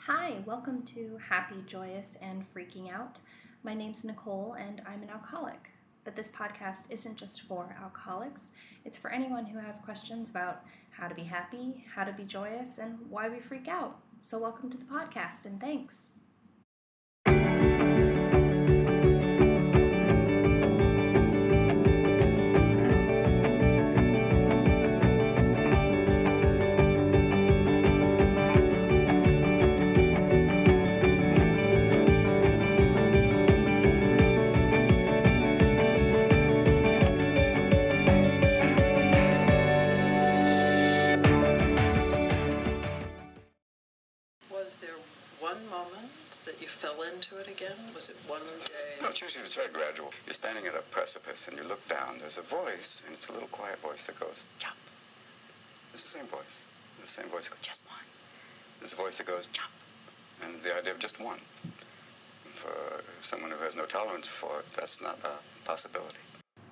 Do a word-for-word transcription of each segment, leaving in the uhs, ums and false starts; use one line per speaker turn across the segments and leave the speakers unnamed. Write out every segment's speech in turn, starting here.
Hi, welcome to Happy, Joyous, and Freaking Out. My name's Nicole, and I'm an alcoholic. But this podcast isn't just for alcoholics. It's for anyone who has questions about how to be happy, how to be joyous, and why we freak out. So welcome to the podcast, and thanks.
Was there one moment that you fell into it again? Was it one day?
No, it's usually it's very gradual. You're standing at a precipice and you look down. There's a voice, and it's a little quiet voice that goes, jump. It's the same voice. The same voice that goes, just one. There's a voice that goes, jump. And the idea of just one. For someone who has no tolerance for it, that's not a possibility.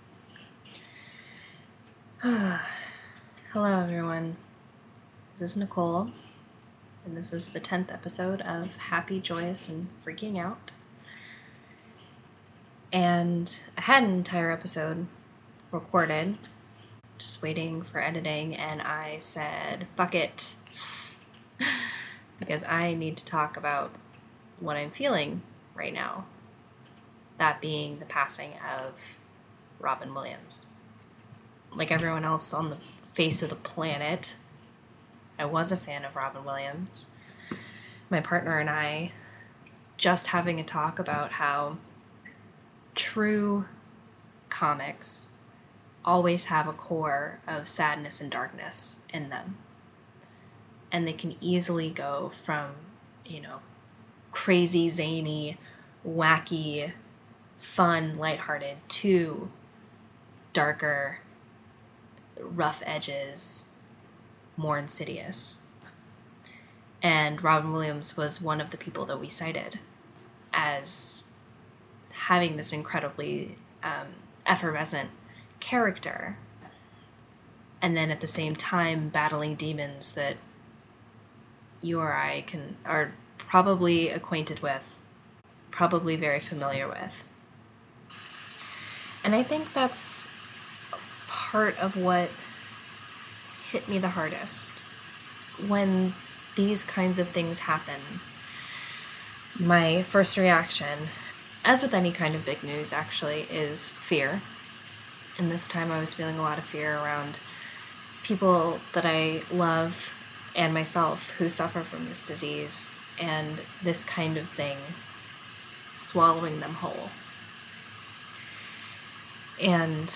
Hello, everyone. This is Nicole. And this is the tenth episode of Happy, Joyous, and Freaking Out. And I had an entire episode recorded, just waiting for editing, and I said, fuck it. Because I need to talk about what I'm feeling right now. That being the passing of Robin Williams. Like everyone else on the face of the planet, I was a fan of Robin Williams. My partner and I just having a talk about how true comics always have a core of sadness and darkness in them. And they can easily go from, you know, crazy, zany, wacky, fun, lighthearted to darker, rough edges, more insidious. And Robin Williams was one of the people that we cited as having this incredibly um, effervescent character, and then at the same time battling demons that you or I can are probably acquainted with, probably very familiar with. And I think that's part of what hit me the hardest. When these kinds of things happen, my first reaction, as with any kind of big news actually, is fear. And this time I was feeling a lot of fear around people that I love and myself who suffer from this disease and this kind of thing swallowing them whole. And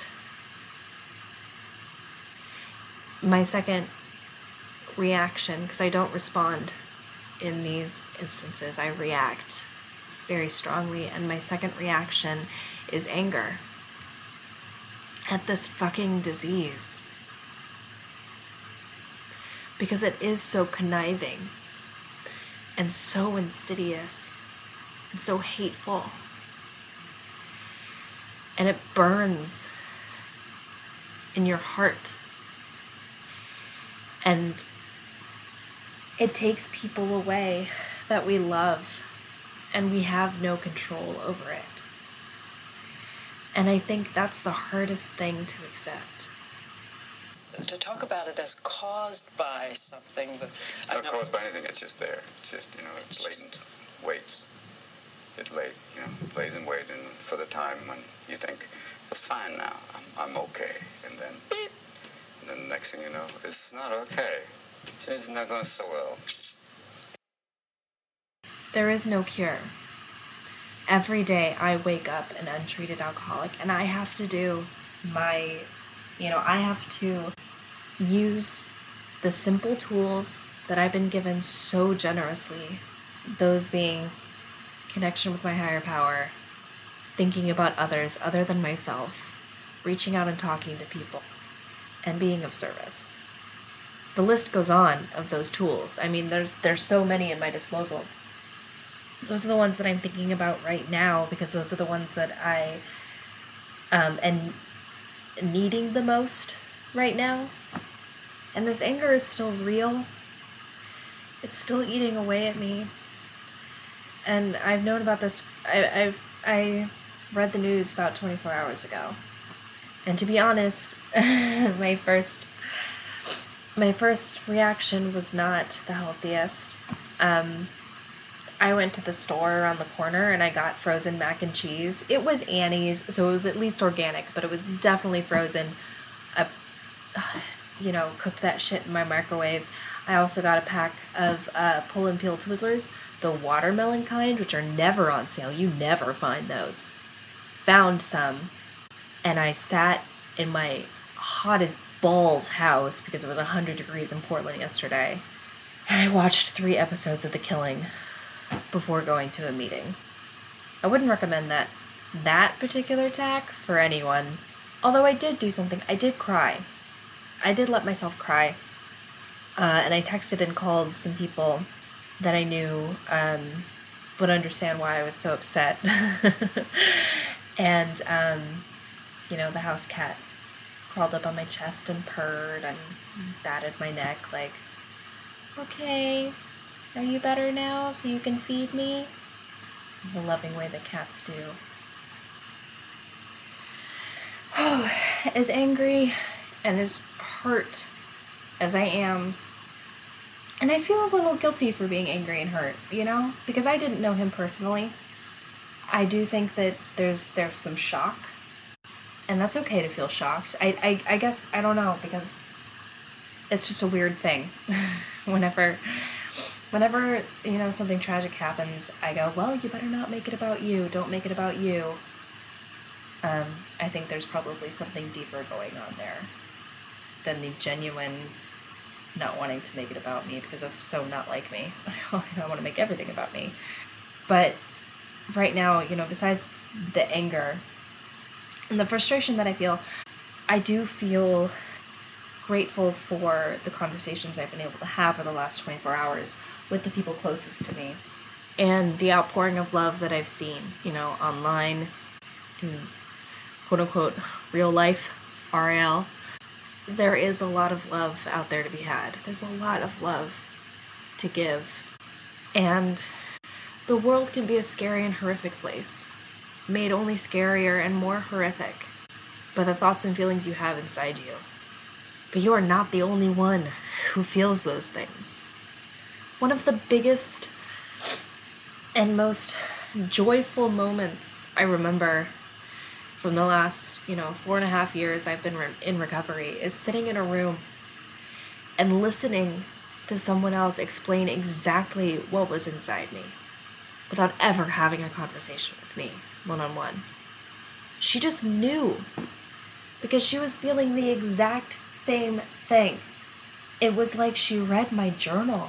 my second reaction, because I don't respond in these instances, I react very strongly, and my second reaction is anger at this fucking disease. Because it is so conniving and so insidious and so hateful. And it burns in your heart. And it takes people away that we love, and we have no control over it. And I think that's the hardest thing to accept.
To talk about it as caused by something that...
Not caused by anything, it's just there. It's just, you know, it's, it's latent, just... waits. It lays, you know, lays in wait and for the time when you think, it's fine now, I'm, I'm okay. And then, beep. And then the next thing you know, it's not okay. It's not going so well.
There is no cure. Every day I wake up an untreated alcoholic, and I have to do my, you know, I have to use the simple tools that I've been given so generously, those being connection with my higher power, thinking about others other than myself, reaching out and talking to people, and being of service. The list goes on of those tools. I mean, there's there's so many at my disposal. Those are the ones that I'm thinking about right now because those are the ones that I um, am needing the most right now. And this anger is still real. It's still eating away at me. and I've known about this. I, I've I read the news about twenty-four hours ago, and to be honest, my first my first reaction was not the healthiest. Um, I went to the store around the corner and I got frozen mac and cheese. It was Annie's, so it was at least organic, but it was definitely frozen. I, you know, cooked that shit in my microwave. I also got a pack of uh, pull and peel Twizzlers, the watermelon kind, which are never on sale. You never find those. Found some, and I sat in my hot as balls house because it was one hundred degrees in Portland yesterday, and I watched three episodes of The Killing before going to a meeting. I wouldn't recommend that that particular tack for anyone, although I did do something. I did cry. I did let myself cry. Uh, and I texted and called some people that I knew um, would understand why I was so upset. and, um, you know, the house cat crawled up on my chest and purred and batted my neck like, okay, are you better now so you can feed me? The loving way that cats do. Oh, as angry and as hurt as I am, and I feel a little guilty for being angry and hurt, you know, because I didn't know him personally. I do think that there's there's some shock, and that's okay to feel shocked. I, I, I guess, I don't know, because it's just a weird thing. whenever, whenever, you know, something tragic happens, I go, well, you better not make it about you. Don't make it about you. Um, I think there's probably something deeper going on there than the genuine not wanting to make it about me, because that's so not like me. I don't want to make everything about me. But right now, you know, besides the anger and the frustration that I feel, I do feel grateful for the conversations I've been able to have for the last twenty-four hours with the people closest to me, and the outpouring of love that I've seen, you know, online, in quote-unquote real life, R L. There is a lot of love out there to be had. There's a lot of love to give. And the world can be a scary and horrific place, made only scarier and more horrific by the thoughts and feelings you have inside you. But you are not the only one who feels those things. One of the biggest and most joyful moments I remember from the last, you know, four and a half years I've been re- in recovery is sitting in a room and listening to someone else explain exactly what was inside me without ever having a conversation with me one-on-one. She just knew because she was feeling the exact same thing. It was like she read my journal.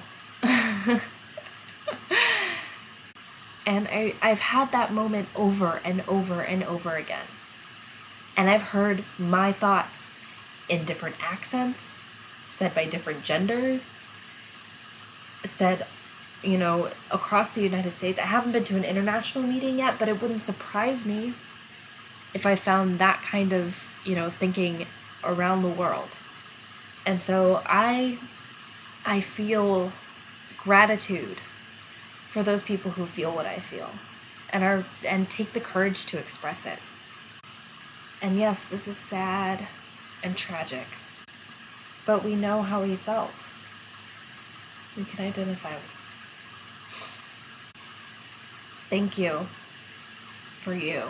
And I, I've had that moment over and over and over again. And I've heard my thoughts in different accents, said by different genders, said, you know, across the United States. I haven't been to an international meeting yet, but it wouldn't surprise me if I found that kind of, you know, thinking around the world. And so I, I feel gratitude for those people who feel what I feel and are and take the courage to express it. And yes, this is sad and tragic, but we know how he felt. We can identify with him. Thank you for you.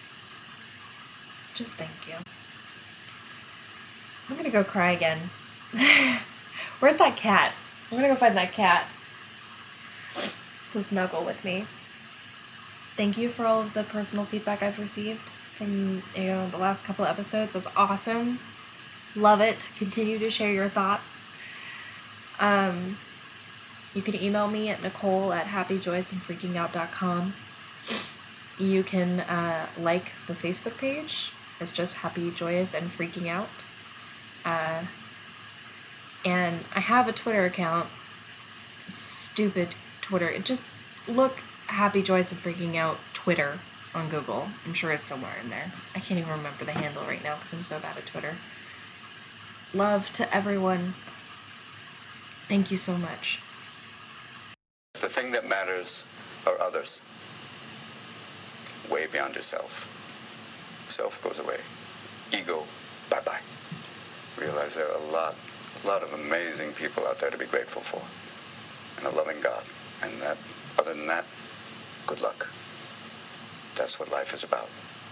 Just thank you. I'm gonna go cry again. Where's that cat? I'm gonna go find that cat to snuggle with me. Thank you for all of the personal feedback I've received from, you know, the last couple of episodes. That's awesome. Love it. Continue to share your thoughts. Um, you can email me at Nicole at happy joyous and freaking out dot com. You can uh, like the Facebook page. It's just Happy, Joyous, and Freaking Out. Uh, and I have a Twitter account. It's a stupid Twitter. It just look Happy, Joyous, and Freaking Out Twitter on Google. I'm sure it's somewhere in there. I can't even remember the handle right now because I'm so bad at Twitter. Love to everyone. Thank you so much.
The thing that matters are others. Way beyond yourself. Self goes away. Ego, bye-bye. Realize there are a lot, a lot of amazing people out there to be grateful for. And a loving God. And that, other than that, good luck. That's what life is about.